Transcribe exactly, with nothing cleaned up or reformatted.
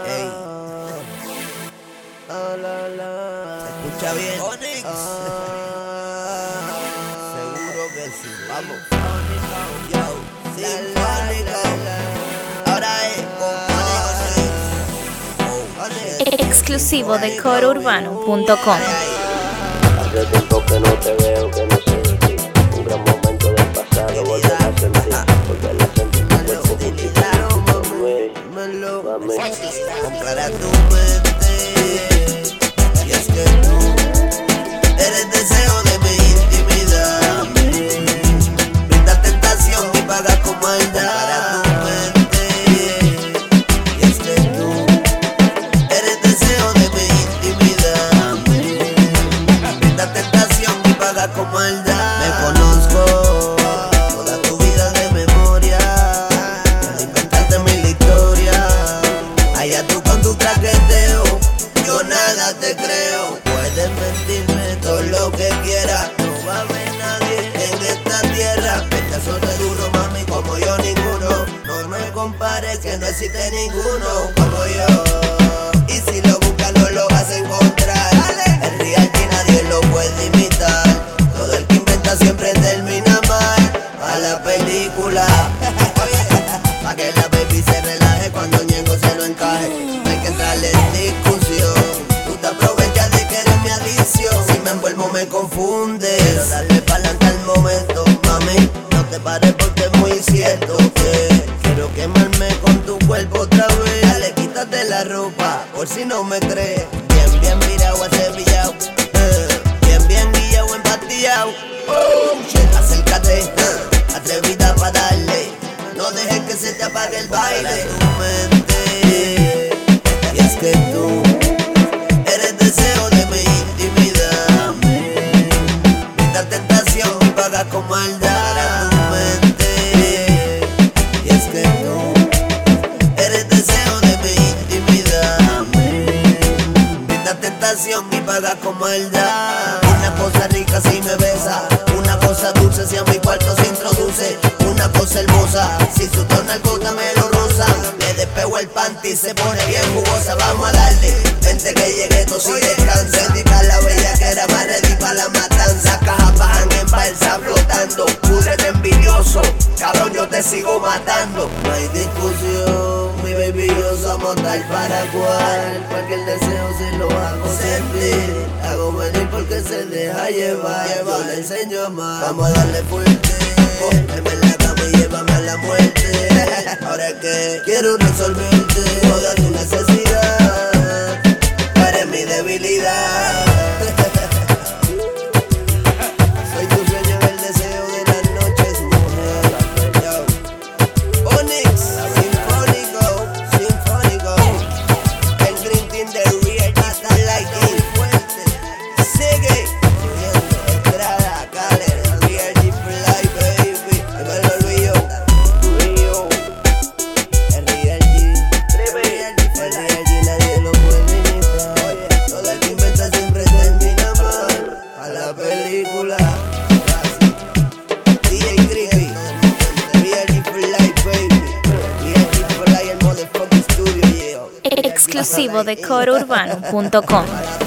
Ey. Ah, la, la. ¿Se escucha bien? Onyx. Ah, seguro que sí. Vamos. Yo, Sinfónico. Ahora es con Onyx. Exclusivo de coro urbano punto com. Hace tiempo que no te veo, que no sé de ti. Un gran momento del pasado, volver a sentir. Volver a sentir tu cuerpo multiplicado, mami, mami. Comprar tu mente. Y es que tú eres deseo de mi intimidad. Brinda tentación y paga con maldad. Tu mente. Y es que tú eres deseo de mi intimidad. Brinda tentación y paga con maldad. Me conozco toda tu vida de memoria. Puedes inventarte mil historias. Allá tú con tu traqueteo, yo nada te creo. Puedes mentirme todo lo que quieras, no va a haber nadie en esta tierra que te azote duro, mami, como yo ninguno. No me compares que no existe ninguno como yo. Y si lo buscas no lo vas a encontrar. El real que nadie lo puede imitar. Todo el que inventa siempre termina mal. A la película pa' que la baby se relaje cuando Ñengo se lo encaje. No hay que entrarle en discusión. Tú te aprovechas de que eres mi adicción. Si me envuelvo me confundes. Pero dale pa'lante al momento, mami. No te pares porque es muy cierto que quiero quemarme con tu cuerpo otra vez. Dale, quítate la ropa, por si no me crees. Bien, bien mirado, acepillado. eh, Bien, bien guillado, empastillado. Oh, shit, acércate, eh, atrevida pa' darle. No dejes que se te apague el baile. Tu mente. Y es que tú eres deseo de mi intimidad. Brinda tentación y paga con maldad. Tu mente. Y es que tú eres deseo de mi intimidad. Brinda tentación y paga con maldad. Una cosa rica si me besa. Una cosa dulce si a mi cuarto se introduce. Una cosa hermosa, si su tono alcota me lo rosa. Le despego el panty y se pone bien jugosa. Vamos a darle, vente que llegué, tú si descansa. Ready pa' la bella que era más ready pa' la matanza. Cajas bajan en balsa flotando. Púdrete envidioso, cabrón yo te sigo matando. No hay discusión, mi baby yo somos tal para cual. Porque el deseo se lo hago sentir. Hago venir porque se deja llevar. Yo le enseño a amar. Vamos a darle fuerte. Cógeme en la cama y llévame a la muerte. Ahora que quiero resolverte toda tu necesidad. Tú eres mi debilidad. Soy tu sueño, el deseo de las noches, mujer. Yo. Onyx, Sinfónico, Sinfónico. El Green Team de Real está like it. Sigue. Entrada, Caler, Real G for life, baby. Dímelo, Luillo. Luillo. El Real G. El Real G nadie lo puede imitar. Todo el que inventa siempre termina mal. A la película. D J Creepy. Real G for life, baby. Real G for life, el motherfucking studio, yeah. Exclusivo de coro urbano punto com.